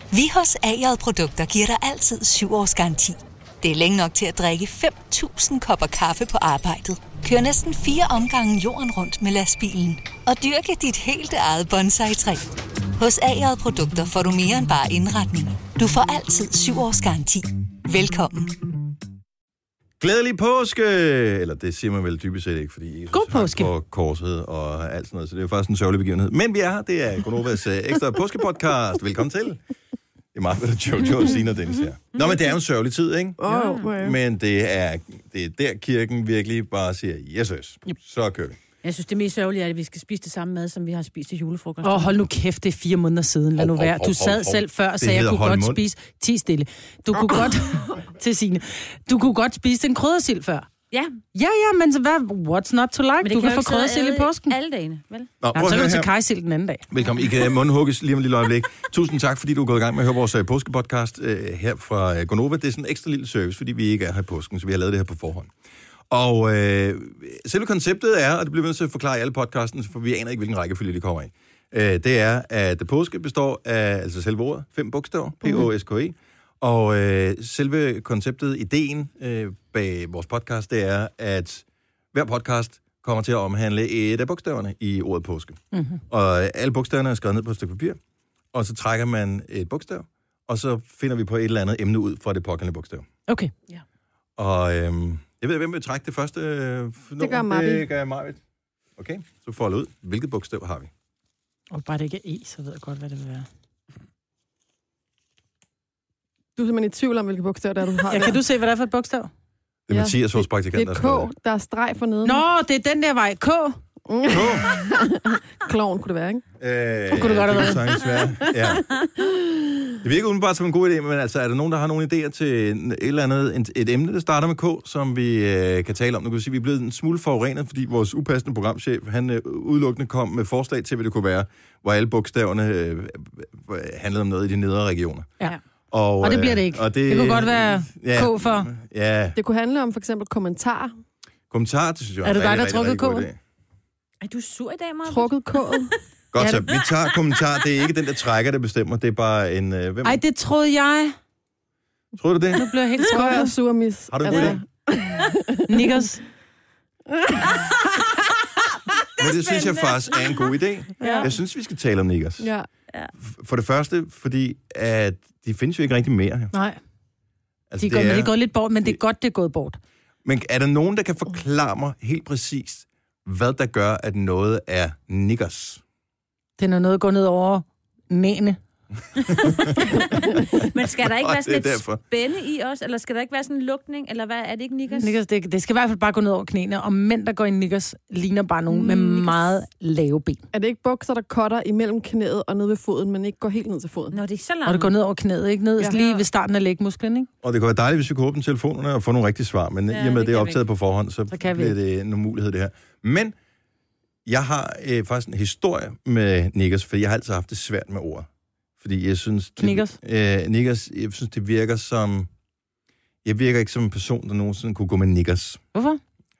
Vi hos A-J Produkter giver dig altid 7 års garanti. Det er længe nok til at drikke 5.000 kopper kaffe på arbejdet. Kør næsten 4 omgange jorden rundt med lastbilen. Og dyrke dit helt eget bonsai-træ. Hos A-J Produkter får du mere end bare indretning. Du får altid 7 års garanti. Velkommen. Glædelig påske! Eller det siger man vel dybest set ikke, fordi Jesus God påske. på korset og alt sådan noget, så det er jo faktisk en sørgelig begivenhed. Men vi er her, det er Gonovas ekstra påskepodcast. Velkommen til. Det er meget, hvad Jojo siger, Dennis her. Nå, men det er jo en sørgelig tid, ikke? Men det er der kirken virkelig bare siger, Jesus, så kører vi. Jeg synes, det mest sørgelige er, at vi skal spise det samme mad, som vi har spist til julefrokost. Hold nu kæft, det er 4 måneder siden. Lad nu være. Du sad selv før og sagde, at jeg kunne godt spise... 10 stille. Du kunne godt... til Signe. Du kunne godt spise en kryddersild før. Ja. Ja, men så hvad? What's not to like? Du kan få kryddersild i påsken. Alle dagene, vel? Så kan du til kajsild den anden dag. Velkommen. I kan mundhugges lige om et lille øjeblik. Tusind tak, fordi du er gået i gang med at høre vores påskepodcast her fra Gonova. Det er sådan en ekstra lille service, fordi vi ikke er her i påsken, så vi har lavet det her på forhånd. Og selve konceptet er, og det bliver vi nødt til at forklare i alle podcasten, for vi aner ikke, hvilken rækkefølge de kommer i. Det er, at påske består af, altså selve ordet, 5 bogstaver, P-O-S-K-E. Og selve konceptet, ideen bag vores podcast, det er, at hver podcast kommer til at omhandle et af bogstaverne i ordet påske. Mm-hmm. Og alle bogstaverne er skrevet ned på et stykke papir, og så trækker man et bogstav, og så finder vi på et eller andet emne ud fra det pågældende bogstav. Okay. Ja. Og jeg ved, hvem vil trække det første nummer? Det gør Marvind. Det gør Marvind. Okay, så folder ud. Hvilket bogstav har vi? Og bare det ikke er E, så ved jeg godt, hvad det vil være. Du er simpelthen i tvivl om, hvilket bogstav der du har. Ja, kan du se, hvad det er for et bogstav? Det er Mathias, vores praktikant, der er K, der er streg for neden. Nå, det er den der vej. K. Klovn kunne det være, ikke? Kunne det godt have været. Ja. Det virker udenbart som en god idé, men altså, er der nogen, der har nogle idéer til et eller andet, et emne, der starter med K, som vi kan tale om? Nu kan vi sige, at vi er blevet en smule forurenet, fordi vores upassende programchef, han udelukkende kom med forslag til, hvad det kunne være, hvor alle bogstaverne handlede om noget i de nedre regioner. Ja. Og det bliver det ikke. Det kunne godt være K for. Ja. Det kunne handle om for eksempel kommentar. Kommentar, det synes jeg er det dig, der har trukket K? Er du sur i dag, Marvind? Trukket K. Godt, så vi tager kommentar. Det er ikke den, der trækker, der bestemmer. Det er bare en... Hvem? Ej, det troede jeg. Troede du det? Nu bliver jeg helt skuffet. Jeg er sur, mis. Har du en god idé? Nikkers. Men det synes jeg faktisk er en god idé. Ja. Jeg synes, vi skal tale om nikkers. Ja. For det første, fordi at de findes jo ikke rigtig mere. Nej. Altså, De er gået lidt bort, men det er godt, det er gået bort. Men er der nogen, der kan forklare mig helt præcist, hvad der gør, at noget er nikkers? Det er noget, der går ned over næene. Men skal der ikke være sådan lidt spænde i os? Eller skal der ikke være sådan en lukning? Eller hvad, er det ikke nikkers? Nikkers, det skal i hvert fald bare gå ned over knæene. Og mænd, der går i nikkers, ligner bare nogen med meget lave ben. Er det ikke bukser, der cutter imellem knæet og ned ved foden, men ikke går helt ned til foden? Nå, det er så langt. Og det går ned over knæet, ikke? Ned lige ved starten af lægmusklen, ikke? Og det kunne være dejligt, hvis vi kunne åbne telefonerne og få nogle rigtige svar. Men i og med, det er optaget på forhånd, så bliver det en mulighed, det her. Men jeg har faktisk en historie med nikkers, for jeg har altid haft det svært med ord. Fordi jeg synes... Nikkers, jeg synes, det virker som... Jeg virker ikke som en person, der nogensinde kunne gå med nikkers. Hvorfor?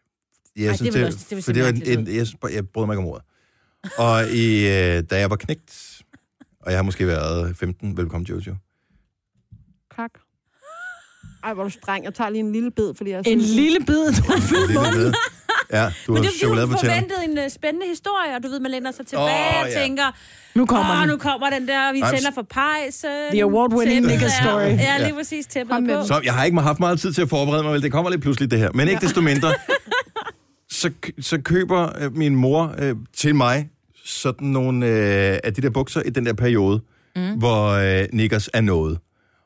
Jeg brød mig ikke om ordet. Og da jeg var knægt, og jeg har måske været 15, velkommen Jojo. Tak. Ej, hvor er du streng. Jeg tager lige en lille bid, fordi jeg... En lille bid? Du har fyldt munden. Ja, du har chokolade på tænderne. Men det er forventet en spændende historie, og du ved, man lænder sig tilbage og tænker, nu kommer den der, vi tænder for pejsen. The award-winning nikkers story. Ja, lige præcis, tæppet på. Så jeg har ikke haft meget tid til at forberede mig, vel det kommer lidt pludselig det her. Men ikke desto mindre, så køber min mor til mig sådan nogle af de der bukser i den der periode, hvor nikkers er noget.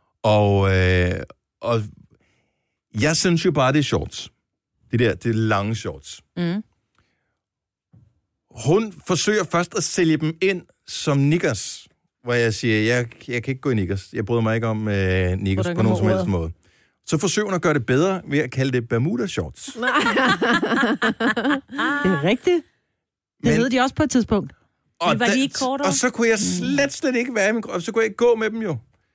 Og jeg synes jo bare, det er shorts. Det er lange shorts. Mm. Hun forsøger først at sælge dem ind som nikkers, hvor jeg siger, jeg kan ikke gå i nikkers. Jeg bryder mig ikke om nikkers på nogen som helst måde. Så forsøger hun at gøre det bedre ved at kalde det Bermuda shorts. Det er rigtigt. Det hed de også på et tidspunkt. Og så kunne jeg slet ikke være i min krop. Så kunne jeg ikke gå med dem jo.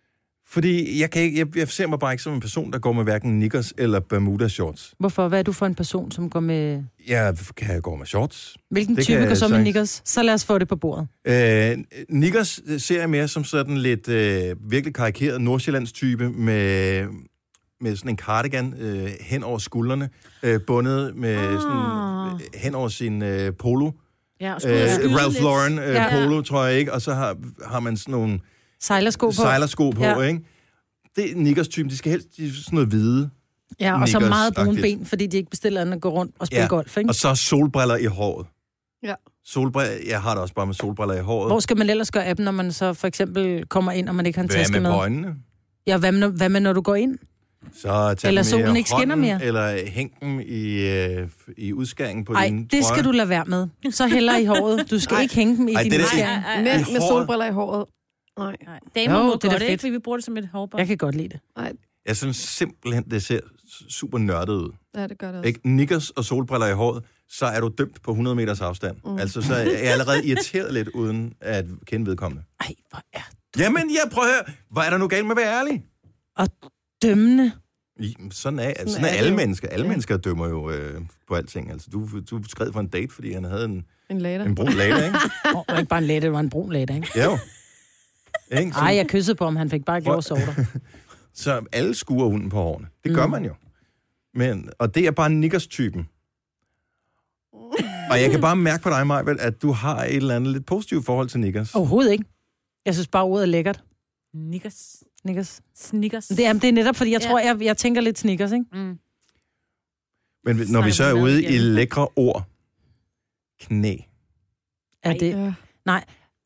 Fordi jeg ser mig bare ikke som en person, der går med hverken knickers eller Bermuda shorts. Hvorfor? Hvad er du for en person, som går med... Jeg kan gå med shorts. Hvilken type går så med knickers? Så lad os få det på bordet. Knickers ser jeg mere som sådan lidt virkelig karikeret Nordsjællands type med sådan en cardigan hen over skuldrene, bundet med sådan hen over sin polo. Ja, og Ralph Lauren polo, tror jeg ikke. Og så har man sådan nogle sejlersko på, ikke? Det er Knickers-typen. De skal helst sådan noget hvide. Ja, og så meget brune ben, fordi de ikke bestiller andet at gå rundt og spille golf, ikke? Og så solbriller i håret. Ja. Jeg har det også bare med solbriller i håret. Hvor skal man ellers gøre af dem, når man så for eksempel kommer ind, og man ikke har en taske med? Hvad med øjnene? Ja, hvad med når du går ind? Så eller solen ikke skinner mere? Eller hæng dem i udskæringen på din trøje. Det skal du lade være med. Så heller i håret. Du skal ikke hænge dem i din udskæring. Med solbriller i håret. Nej. Damer må godt, ikke? Fordi vi bruger det som et hårbånd. Jeg kan godt lide det. Nej. Jeg synes simpelthen, det ser super nørdet ud. Ja, det gør det også. Ikke? Knickers og solbriller i håret, så er du dømt på 100 meters afstand. Altså, så er jeg allerede irriteret lidt, uden at kende vedkommende. Ej, hvor er du... Jamen, prøv at høre. Hvad er der nu galt med at være ærlig? Og dømmende. Sådan er alle mennesker. Alle mennesker dømmer jo på alting. Altså, du skred for en date, fordi han havde en brun lader, ikke? Ikke bare en lader, det var en brun lader, ikke? Jo. Ej, jeg kyssede på ham, han fik bare gjort sorter. Så alle skuer hunden på hårene. Det gør man jo. Og det er bare Knickers-typen. Og jeg kan bare mærke på dig, Majbel, at du har et eller andet lidt positivt forhold til Knickers. Overhovedet ikke. Jeg synes bare, ordet er lækkert. Snickers. Det er netop, fordi jeg tror, jeg tænker lidt Snickers, ikke? Men når vi så er ude i lækre ord. Knæ. Er det? Nej.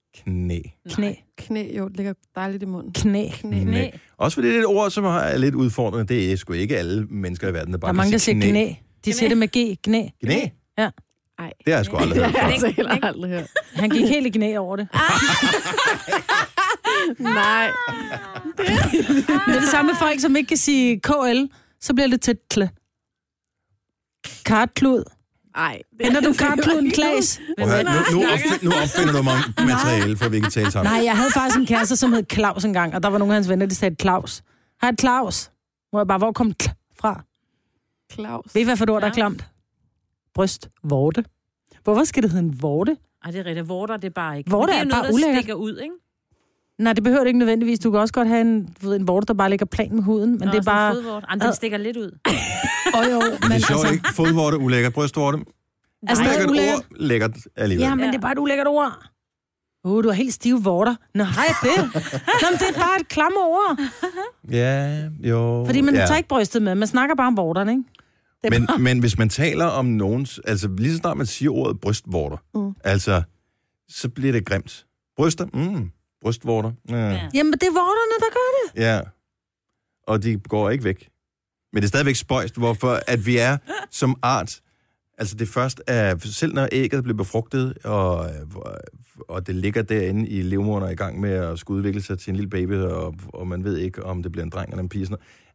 Knæ, jo, det ligger dejligt i munden. Knæ. Også fordi det er et ord, som er lidt udfordrende. Det er sgu ikke alle mennesker i verden, der bare der er mange, der siger knæ. De siger det med G. Knæ. Knæ? Ja. Ej. Det har jeg sgu aldrig hørt. Det har jeg heller aldrig hørt. Han gik helt i knæ over det. Nej. Det er det samme med folk, som ikke kan sige KL, så bliver det til kle. Kartklud. Ej. Ender du kartkluden, Klaas? Nu opfinder du mig materiale, for vi kan tale sammen. Nej, jeg havde faktisk en kæreste, som hed Claus engang, og der var nogle af hans venner, der sagde Claus. Hej, Claus. Hvor kom fra? Claus. Ved I, hvad for et ord, der er klamt? Brystvorte. Hvorfor skal det hedde en vorte? Ej, det er rigtigt. Vorter, det er bare ikke. Vorte er bare ulækkert. Det stikker ud, ikke? Nej, det behøver det ikke nødvendigvis. Du kan også godt have en vorte, der bare ligger plan med huden, men det er bare... Den stikker lidt ud. Jo, men det er sjovt, ikke? Fodvorte, ulækkert. Brystvorte. Altså, det er et ord, lækkert alligevel. Ja, men det er bare et ulækkert ord. Du har helt stive vorter. Nå, hej det. Nå, men det er bare et klamme ord. Ja, jo. Fordi man tager ikke brystet med. Man snakker bare om vorterne, ikke? Men hvis man taler om nogens... Altså, lige så snart man siger ordet brystvorter, altså, så bliver det grimt. Bryster? Brystvorter? Ja. Jamen, det er vorterne, der gør det. Ja. Og de går ikke væk. Men det er stadigvæk spøjst, hvorfor at vi er som art... Altså det først er, selv når ægget bliver befrugtet, og det ligger derinde i livmoderen og i gang med at skulle udvikle sig til en lille baby, og man ved ikke, om det bliver en dreng eller en pige.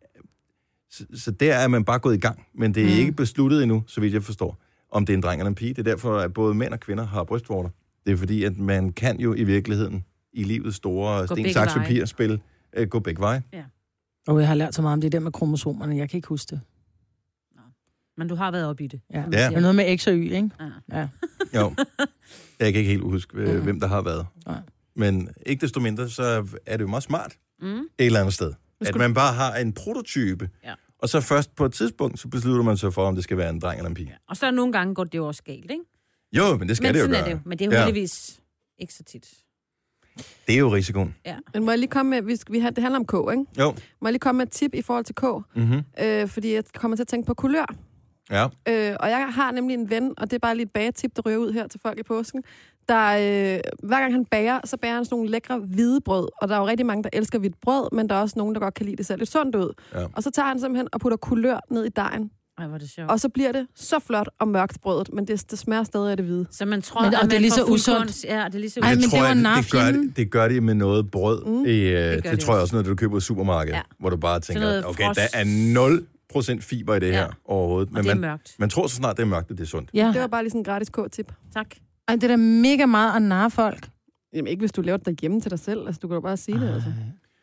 Så der er man bare gået i gang, men det er ikke besluttet endnu, så vidt jeg forstår, om det er en dreng eller en pige. Det er derfor, at både mænd og kvinder har brystvorter. Det er fordi, at man kan jo i virkeligheden, i livets store sten, saks, papir-spil, gå begge veje. Ja. Og jeg har lært så meget om det der med kromosomerne, jeg kan ikke huske det. Men du har været oppe i det. Ja. Det er noget med X og Y, ikke? Ja. Jo. Jeg kan ikke helt huske, hvem der har været. Ja. Men ikke desto mindre, så er det jo meget smart et eller andet sted. At man bare har en prototype, og så først på et tidspunkt, så beslutter man sig for, om det skal være en dreng eller en pige. Ja. Og så nogle gange går det jo også galt, ikke? Jo, men det skal det jo gøre. Men det er jo heldigvis ikke så tit. Det er jo risikoen. Ja. Men må jeg lige komme med, det handler om K, ikke? Jo. Må jeg lige komme med et tip i forhold til K? Fordi jeg kommer til at tænke på kulør. Ja. Og jeg har nemlig en ven, og det er bare lige et bagetip, der ryger ud her til folk i påsken, der hver gang han bager, så bager han sådan nogle lækre hvide brød, og der er jo rigtig mange, der elsker hvidt brød, men der er også nogen, der godt kan lide det selv lidt sundt ud. Ja. Og så tager han simpelthen og putter kulør ned i dejen. Ej, hvor er det sjovt. Og så bliver det så flot og mørkt brødet, men det smager stadig af det hvide. Så man tror, at det er lige så usundt. Ja, det er lige så usundt. Det gør de med noget brød. Det tror jeg også, når du køber i supermarkedet, hvor du bare tænker, okay, der er 0% fiber i det her overhovedet. Men det er mørkt. Man tror så snart, det er mørkt, at det er sundt. Ja. Det var bare lige sådan en gratis K-tip. Tak. Ej, det er da mega meget at narre folk. Jamen ikke, hvis du laver det derhjemme til dig selv. Altså, du kan jo bare sige det, altså.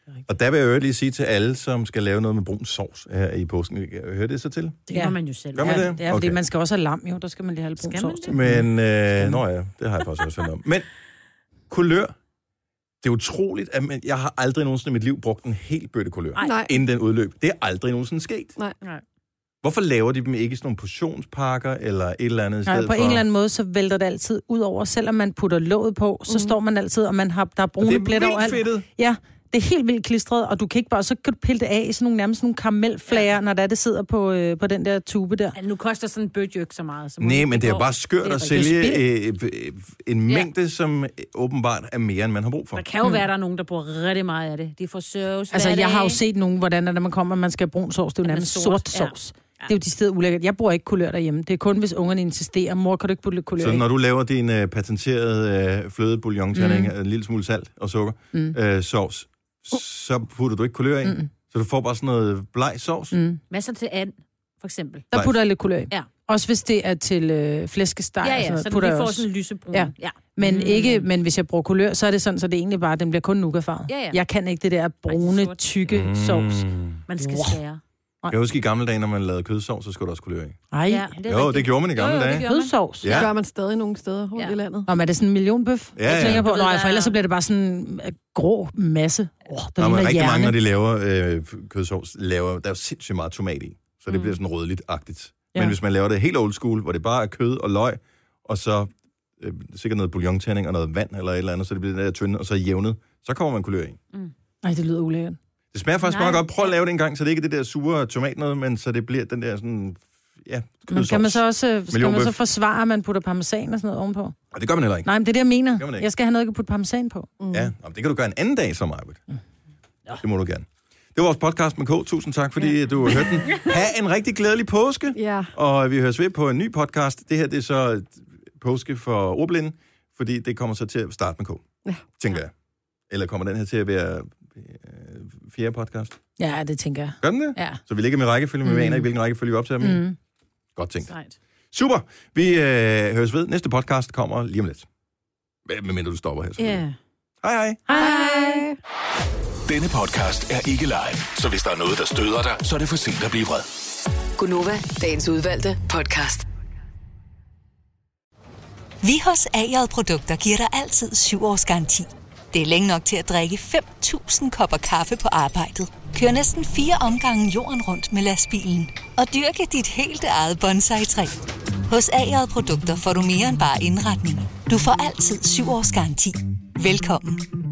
Og der vil jeg lige sige til alle, som skal lave noget med brun sovs her i påsken. Hører det så til? Det gør man jo selv. Gør man det? Det er, fordi man skal også have lam, jo. Der skal man lige have brun sovs til. Men, det har jeg faktisk også hørt om. Men kulør, det er utroligt, at jeg har aldrig nogensinde i mit liv brugt en helt bøtte kulør, inden den udløb. Det er aldrig nogensinde sket. Nej. Hvorfor laver de dem ikke i sådan nogle portionspakker eller et eller andet i stedet for? På en eller anden måde, så vælter det altid ud over. Selvom man putter låget på, så står man altid, og der er brune pletter overalt. Det er vildt fedtet. Ja, det er helt vildt klistret, og du kan ikke bare, så kan du pille det af i sådan nogle, nærmest nogle karamelflager, når det sidder på den der tube der. Ja, nu koster sådan en bøtte jo ikke så meget. Så nej, men det er jo bare skørt at sælge en mængde, som åbenbart er mere, end man har brug for. Der kan jo være, der er nogen, der bruger rigtig meget af det. De får sovs. Altså, jeg har jo set nogen, hvordan når man kommer, man skal have brun sovs, det er jo nærmest sort sovs. Det er jo de steder ulækkert. Jeg bruger ikke kulør derhjemme. Det er kun, hvis ungerne insisterer. Mor, kan du ikke putte lidt kulør i? Så når du laver din patenterede flødebouillon-terning, en lille smule salt og sukker, sovs, så putter du ikke kulør i? Så du får bare sådan noget bleg sovs? Hvad så til and, for eksempel? Der putter jeg lidt kulør i. Ja. Også hvis det er til flæskesteg. Ja, så vi får sådan en lysebrun. Ja. Men hvis jeg bruger kulør, så er det sådan, så det egentlig bare, den bliver kun nougatfarvet. Ja. Jeg kan ikke det der brune, tykke sovs. Man skal skære. Jeg husker i gamle dage, når man lavede kødsovs, så skulle der også kulør i. Ja, det gjorde man i gamle dage. Kødsovs? Ja. Det gør man stadig nogle steder rundt i landet. Og er det sådan en millionbøf? Ja. På? Nej, for ellers så bliver det bare sådan en grå masse. Rigtig mange, når de laver kødsovs, der er jo sindssygt meget tomat i. Så det bliver sådan rødligt-agtigt. Men hvis man laver det helt old school, hvor det bare er kød og løg, og så sikkert noget bouillon-terning og noget vand eller et eller andet, så det bliver det der tynde, og så jævnet, så kommer man kulør i. Nej, det lyder ulækkert. Det smager faktisk meget godt. Prøv at lave det en gang, så det ikke er det der sure tomat noget, men så det bliver den der sådan, kødsovs. Kan man så også forsvare, at man putter parmesan og sådan noget ovenpå? Og det gør man heller ikke. Nej, men det er det, jeg mener. Jeg skal have noget, jeg kan putte parmesan på. Ja, det kan du gøre en anden dag, som Majbert. Det må du gerne. Det var vores podcast med K. Tusind tak, fordi du hørte den. Ha' en rigtig glædelig påske. Ja. Og vi høres ved på en ny podcast. Det her, det er så påske for ordblinde, fordi det kommer så til at starte med K. Ja. Tænker jeg. Eller kommer den her til at være fjerde podcast? Ja, det tænker jeg. Gør den det? Ja. Så vi ligger med rækkefølge, men vi aner ikke, hvilken rækkefølge vi optager med. Godt tænkt. Sejt. Super. Vi høres ved. Næste podcast kommer lige om lidt. Medmindre du stopper her. Ja. Hej. Hej. Denne podcast er ikke live, så hvis der er noget, der støder dig, så er det for sent at blive vred. Gunova, dagens udvalgte podcast. Vi hos A-J Produkter giver dig altid 7 års garanti. Det er længe nok til at drikke 5.000 kopper kaffe på arbejdet. Kør næsten 4 omgange jorden rundt med lastbilen. Og dyrke dit helt eget bonsai-træ. Hos A-J Produkter får du mere end bare indretning. Du får altid 7 års garanti. Velkommen.